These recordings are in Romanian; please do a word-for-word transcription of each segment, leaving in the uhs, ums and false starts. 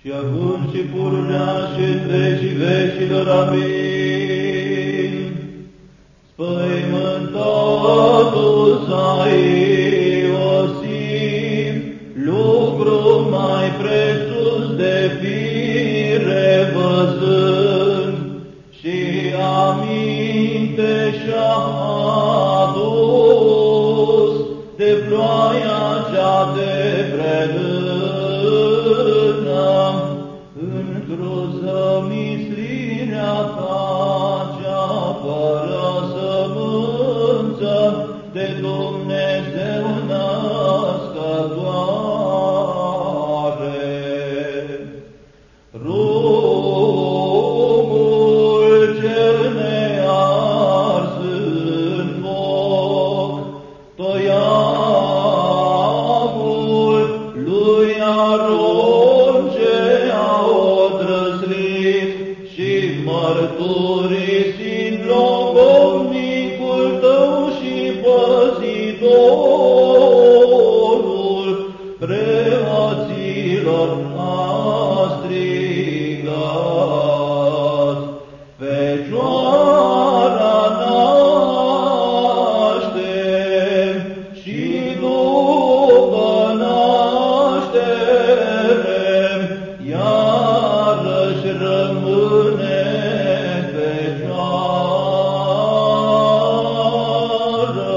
și acum și pururea și în vecii vecilor. Amin. Spăimântatul să-i Iosif, lucru mai presus de fire văzând, și aminte și-a adus de ploaia cea de vrelână, într-o zămislirea ta cea fără sămânță, de Dumnezeu născătoare. Rugul cel nears în foc, toiagul lui Aron ce a odrăslit, și mărturisind logodnicul tău și păzitorul preoților a strigat: Fecioara naștem și după naștere iarăși rămâne fecioară.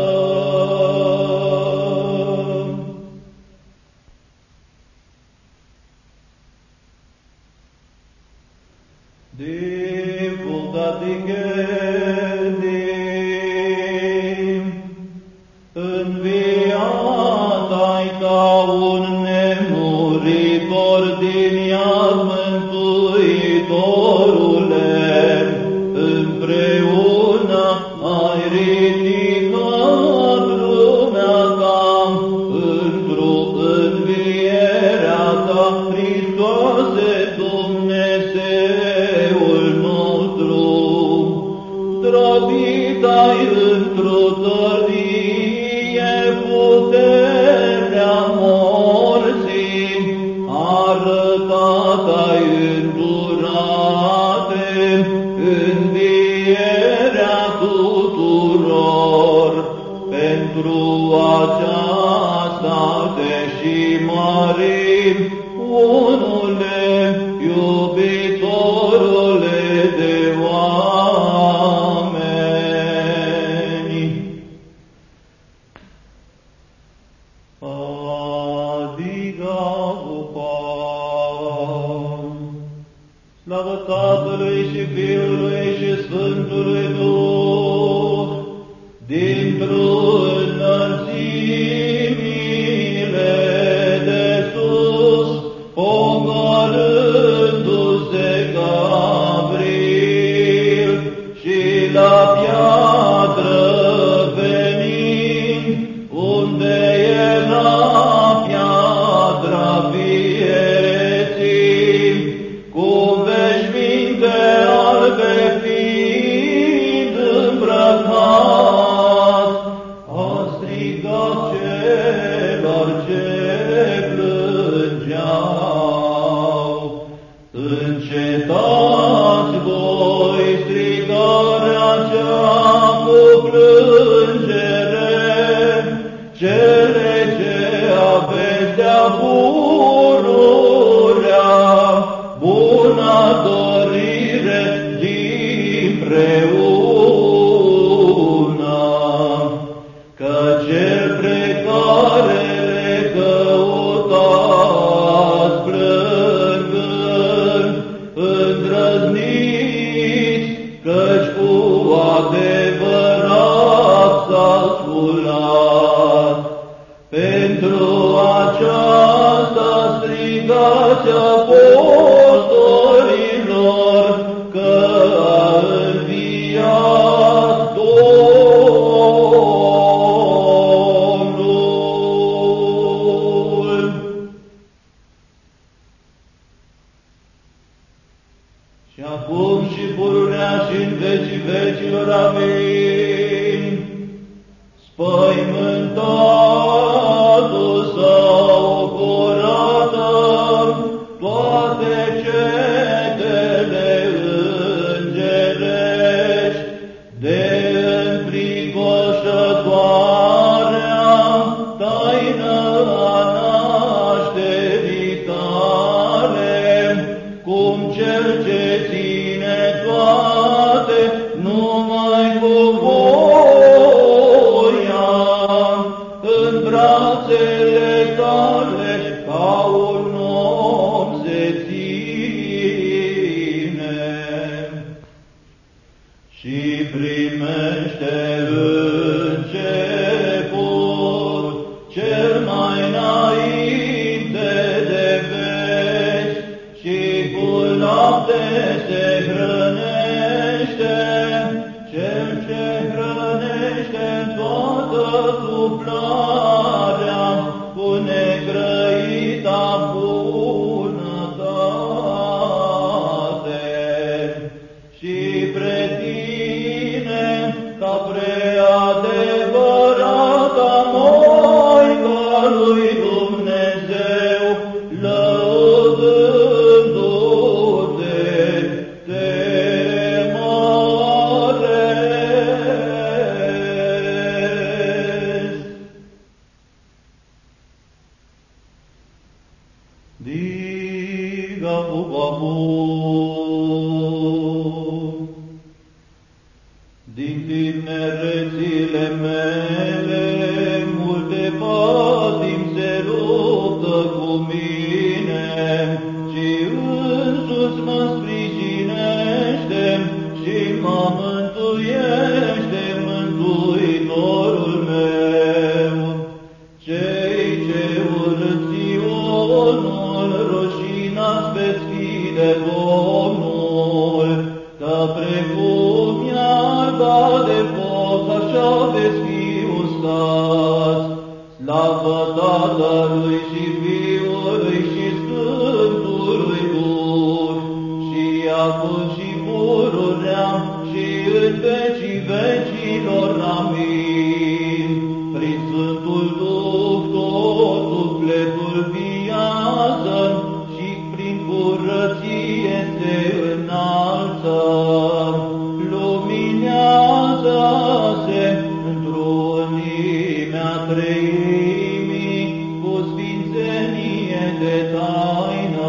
Divulgatighedim, înviat-ai ca un nemuritor din iad, Mântuitorule, împreună ai ridicat lumea ta într-o învierea ta, Hristoase Dumnezeul nostru. Zdrobit-ai într-o tărie puterea morții, arătat-ai îndurate învierea tuturor. Pentru aceasta te și mărim, unule, iubitorule de oameni. Adică upam, slavă Tatălui și Fiului și Sfântului Duh, dintr-o înălțimile de sus, pogorându-se Gabriel, și la piatră venind, unde era piatra vieții, cu veșminte albe fiind îmbrăcat, a strigat celor ce plângeau: Încetați voi strigarea cea cu plângere, cele ce aveți de-a pururea, buna dorire dimpreună, că cel pre care le căutați plângând, îndrăzniți, căci cu adevărat s-a sculat. Pentru aceasta strigați apostolilor, că a înviat Domnul. Și acum și pururea și în vecii vecilor. Amin. Spăimântatul sau curată toate Diga bubabur, din tinerețile mele, multe patimi se luptă cu mine, și însuți mă sprijinește și mă mântuiește Mântuitorul meu. Cei ce urât Sionul, rușinați veți fi de Domnul, că precum iarba de foc, așa veți fi ustați. Slavă Tatălui și Fiului și Sfântului Duh, și acum și pururea și în vecii vecilor. Amin. Prin Sfântul Duh tot sufletul viață și prin curăție se înalță. Luminează-se întrunimea treimii cu sfințenie de taină.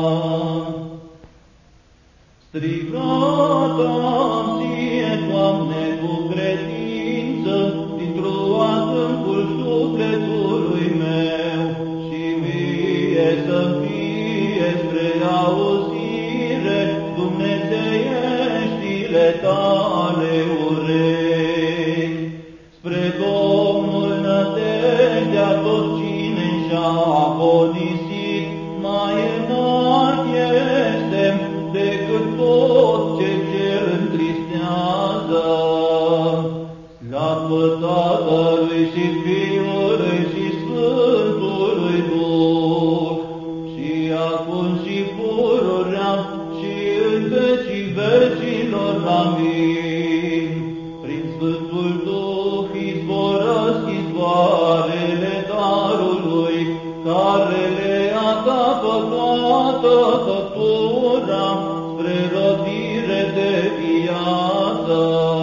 Strigat-am ție, Doamne, cu credință, dintr-o adâncul sufletului meu, și mie să-mi fie spre auzire dumnezeieștile tale urechi. Spre Domnul nădejdea tot cine și-a agonisit, mai înalt este decât tot ce ce întristează. Slavă Tatălui și Fiului și Sfântului Duh, și acum și pururea și în vecii vecilor. Amin. Prin Sfântul Duh izvorăsc izvoarele darului, care le-a tapă toată făptura spre rodire de viață.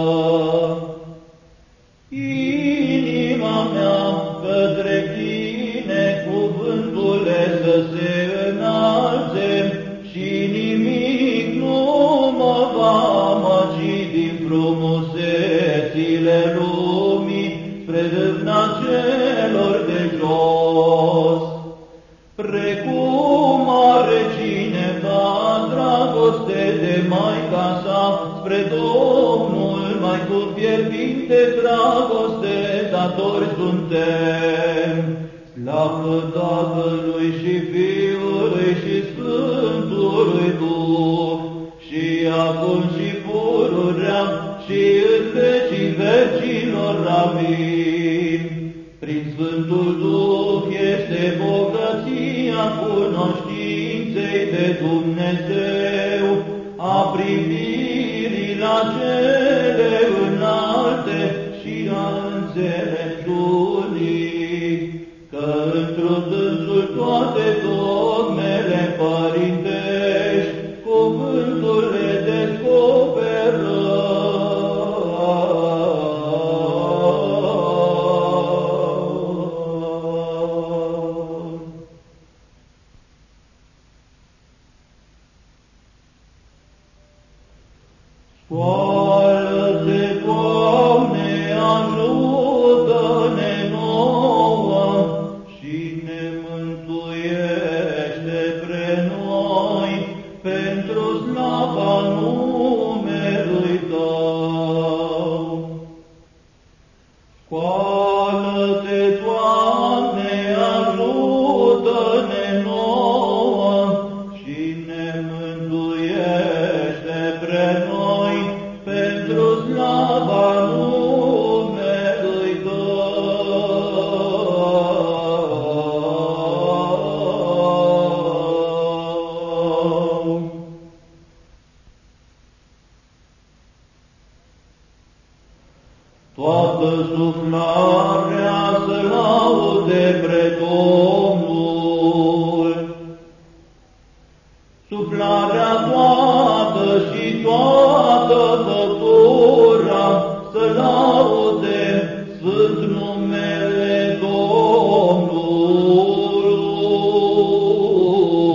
Inima mea către tine, cuvântule, să se înalțe, și nimic nu mă va amăgi din frumusețile lumii spre râvna celor de jos. Precum are cineva dragoste de Maica sa, spre Domnul mai cu fierbinte dragoste datori suntem. Slavă Tatălui și Fiului și Sfântului Duh, și acum și pururea și în vecii vecilor. Amin. Prin Sfântul Duh este bogăția cunoștinței de Dumnezeu, a privirii la cele înalte și a înțelepciunii, că într-o dânsul toate dogmele părintești, cuvântul le descoperă. Scoală-te, Doamne, ajută-ne nouă și ne mântuiește pre noi pentru slava numelui Tău. Scoală-te, Doamne, ajută-ne nouă și ne mântuiește pre noi pentru slava numelui Tău. Toată suflarea să laude pre Domnul, suflarea toată și toată făptura să laude sfânt numele Domnului.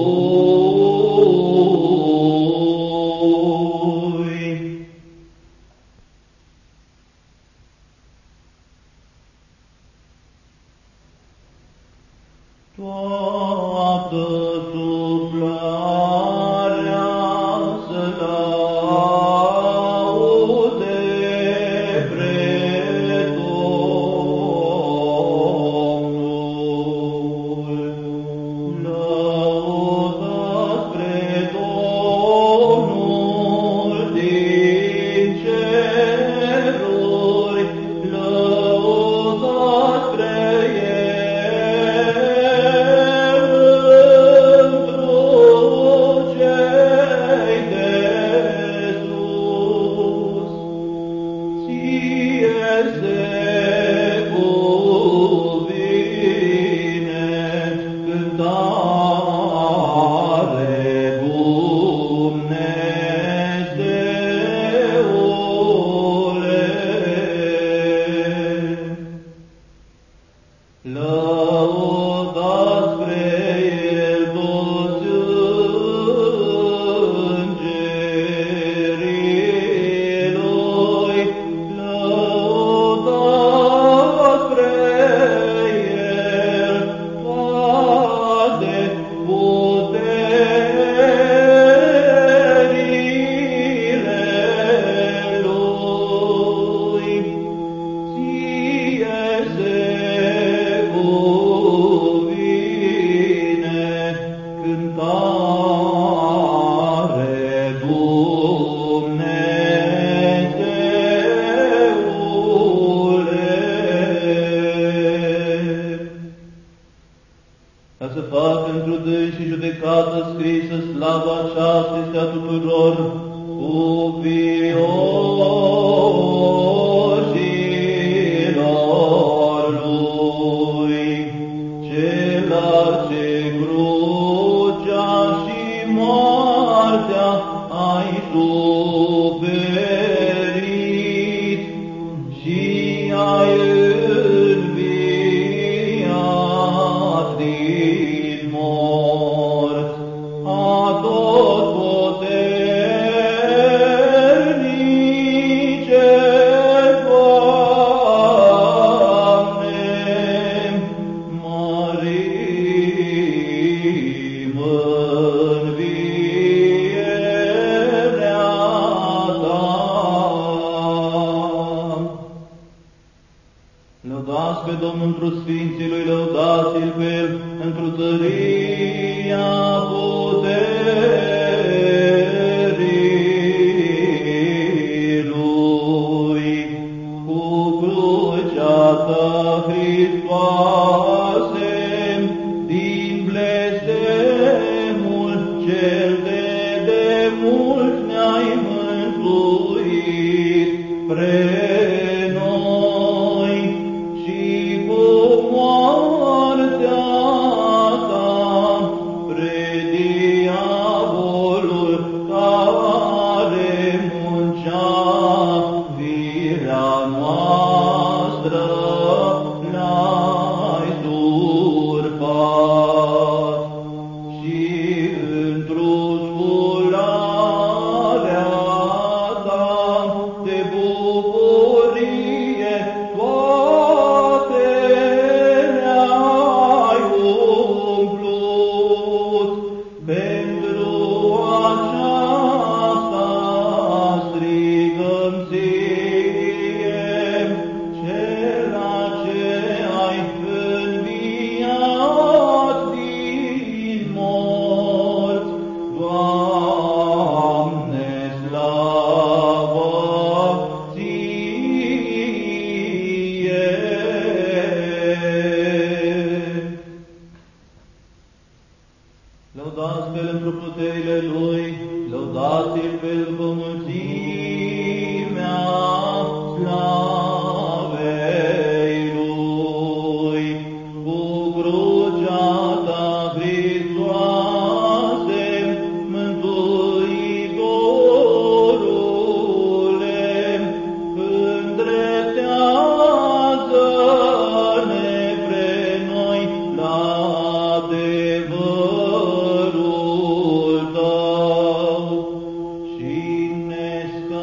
Nesca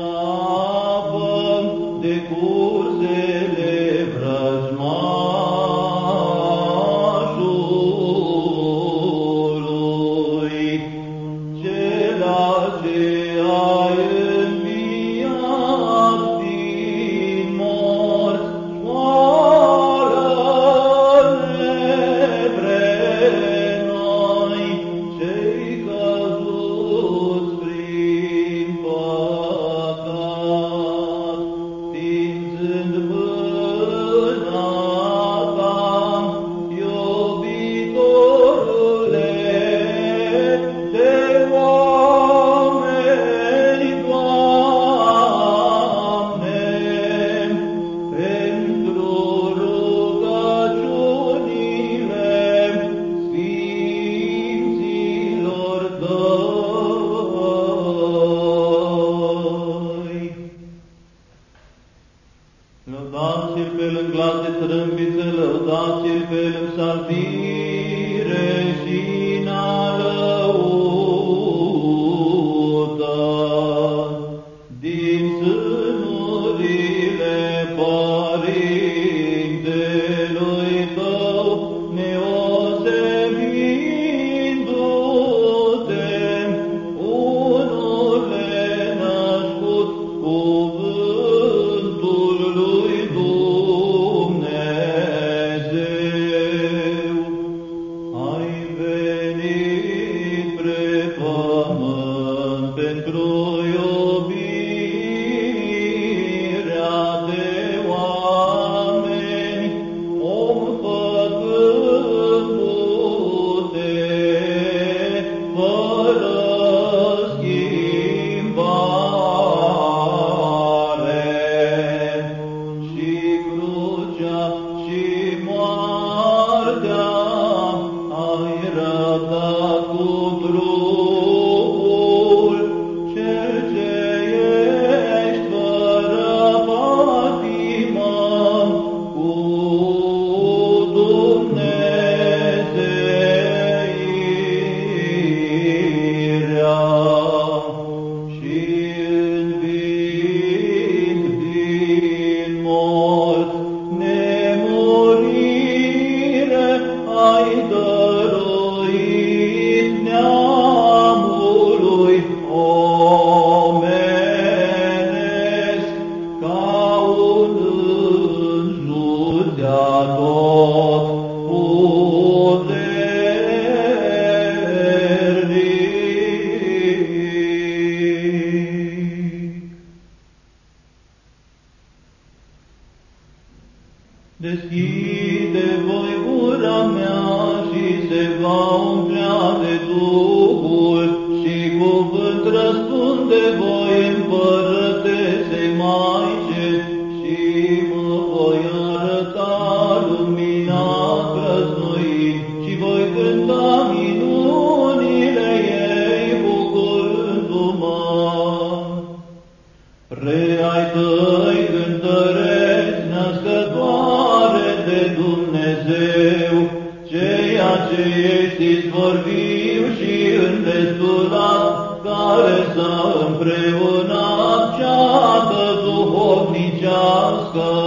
pentru iubirea de oameni, om făcându-te fără schimbare, și crucea și moartea ai răbdat cu trupul, cel ce ești fără patimă cu Dumnezeirea, și învind din morți nemurire ai dăruit neamului omenesc, ca un însuț de-a tot puternic. Deschide voi gura mea și se va umplea de Duhul, și cuvânt răspunde voi împărătesei Maice, și mă voi arăta lumina prăznuind, și voi cânta minunile ei bucurându-mă. Pre-ai tăi cântăreți, născătoare de Dumnezeu, ceea ce ești izvorviu și îndestulat, care s-a împreunat ceată duhovnicească,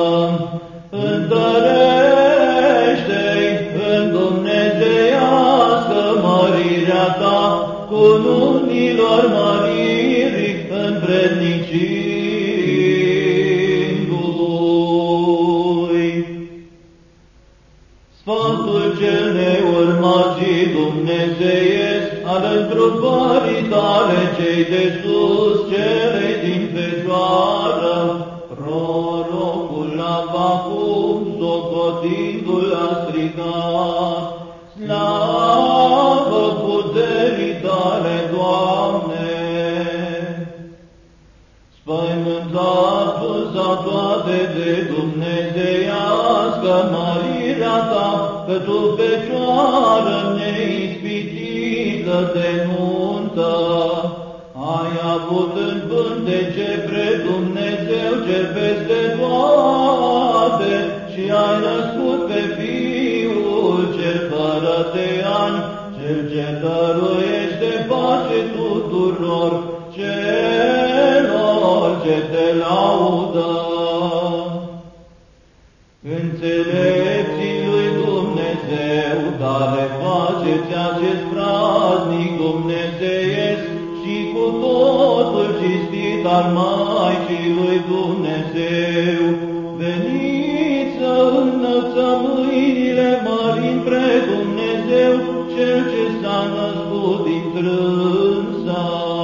întărește-i în dumnezeiască mărirea ta, cu nunilor măririi învrednicindu-i. Sfântul cel neurmat și dumnezeiesc al întrupării tale cei de sus, cele din Fecioară, prorocul Avacum, socotindu-l a strigat: slavă puterii tale, Doamne! Spăimântatul s-a toate de dumnezeiască mărirea ta, că tu, Fecioară neispitită de nuntă, ai avut în pântece pre Dumnezeu cel peste toate, și ai născut pe Fiul cel fără de ani, cel ce dăruiește pace tuturor celor ce te laudă. Înțelepții lui Dumnezeu, care faceți acest praznic dumnezeiesc și cu totul cinstit al Maicii lui Dumnezeu, veniți să înălțăm mâinile mărind pre Dumnezeu, cel ce s-a născut din trânsa.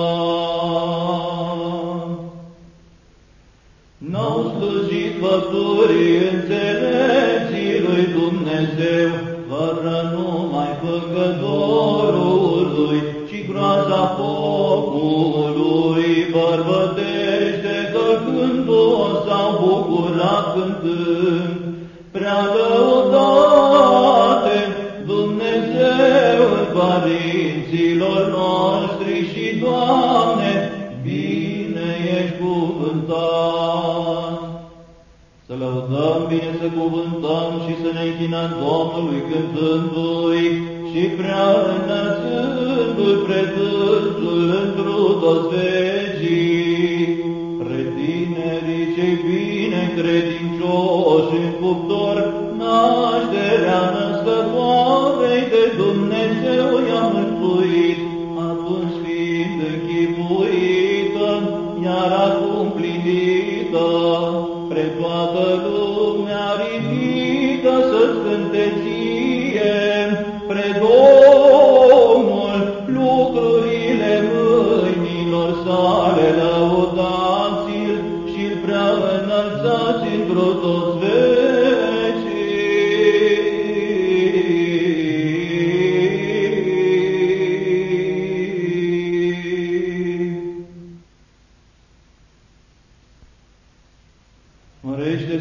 N-au slujit făpturii înțelepții lui Dumnezeu, fără numai făcătorului, ci groaza focului bărbătește, călcându-o s-au bucurat cântând: prea lăudate Dumnezeul părinților noștri și, Doamne, bine ești cuvântat. Să lăudăm bine, să cuvântăm și să ne închinăm Domnului cântându-i și prea înălțându-l pre dânsul întru toți vecii. Pre tinerii cei bine credincioși în cuptor, nașterea născătoarei de Dumnezeu i-a mântuit, atunci fiind închipuită, iar acum plinită, pre toată lumea ridică să-ți cânte ție, pre Domnul lucrurile mâinilor sale.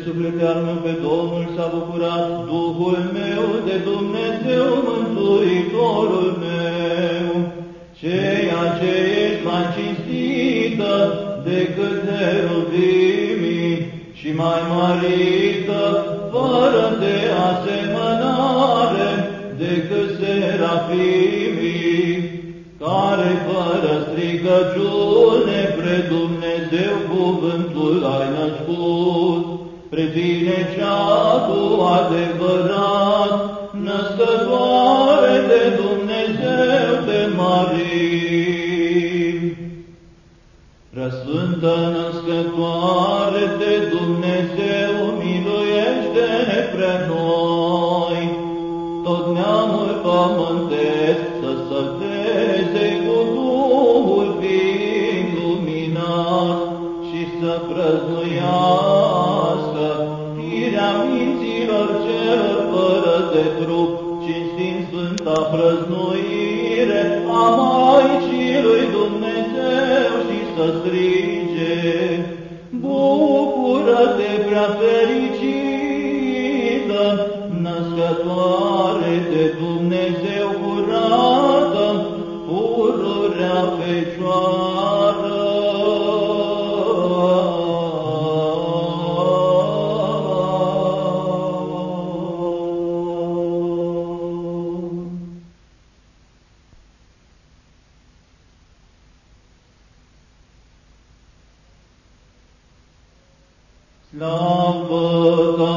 suflete al meu pe Domnul s-a bucurat, Duhul meu de Dumnezeu Mântuitorul meu. Ceea ce ești mai cinstită decât heruvimii și mai mărită, fără de asemănare decât serafimii, care fără stricăciune pre Dumnezeu cuvântul ai născut, pre tine cea cu adevărat, născătoare de Dumnezeu te mărim. Răsfântă născătoare de Dumnezeu, miluiește-ne pre noi. Tot neamul pământesc să săteze cu Duhul fiind luminat și să prăznuiască firea minților celor fără de trup, cinstind sfânta prăznuire a Maicii lui Dumnezeu și să strige: bucură-te prea fericită, născătoare de Dumnezeu curată, pururea Fecioară. Slavă